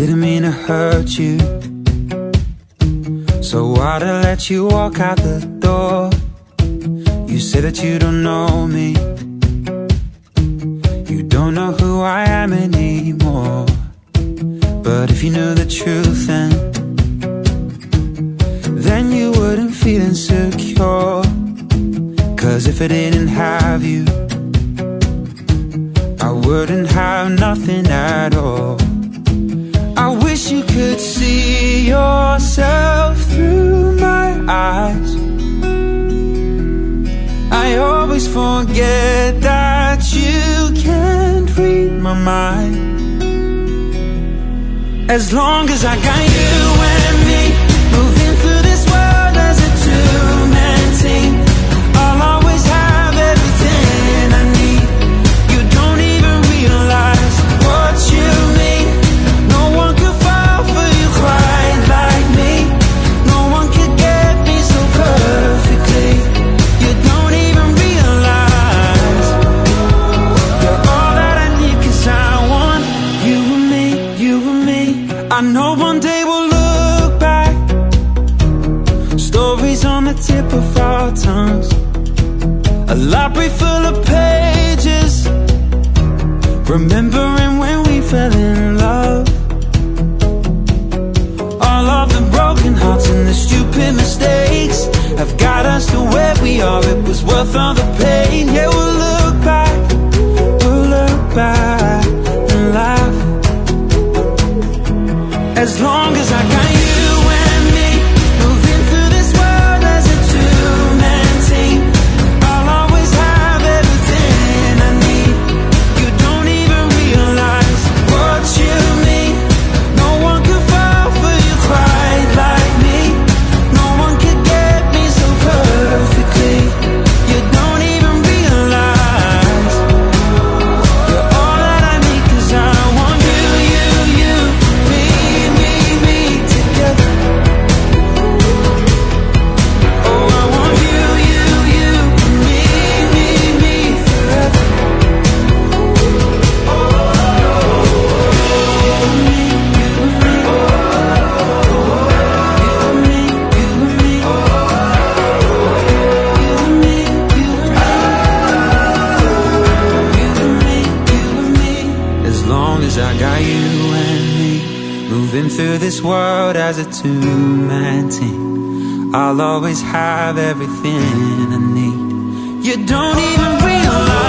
didn't mean to hurt you, so why'd I let you walk out the door? You say that you don't know me, you don't know who I am anymore. But if you knew the truth then you wouldn't feel insecure. Cause if I didn't have you, I wouldn't have nothing at all. I wish you could see yourself through my eyes. I always forget that you can't read my mind. As long as I got you and me, moving through this world as a two-man team, I'll always have everything I need. You don't even realize what you mean. No one could fall for you quite like me. No one could get me so perfectly. You don't even realize you're all that I need, cause I want you and me, you and me. I know one day we'll look back, stories on the tip of our tongues, a library full of pages, remembering when we fell in love. All of the broken hearts and the stupid mistakes have got us to where we are. It was worth all the pain. Yeah, we'll look back and laugh. As long as I got you and me, moving through this world as a two-man team, I'll always have everything I need. You don't even realize what you mean. No one could fall for you quite like me. No one could get me so perfectly. You don't even realize you're all that I need, cause I want you, you, me together. Oh, I want you, me forever. As long as I got you and me, moving through this world as a two-man team, I'll always have everything I need. You don't even realize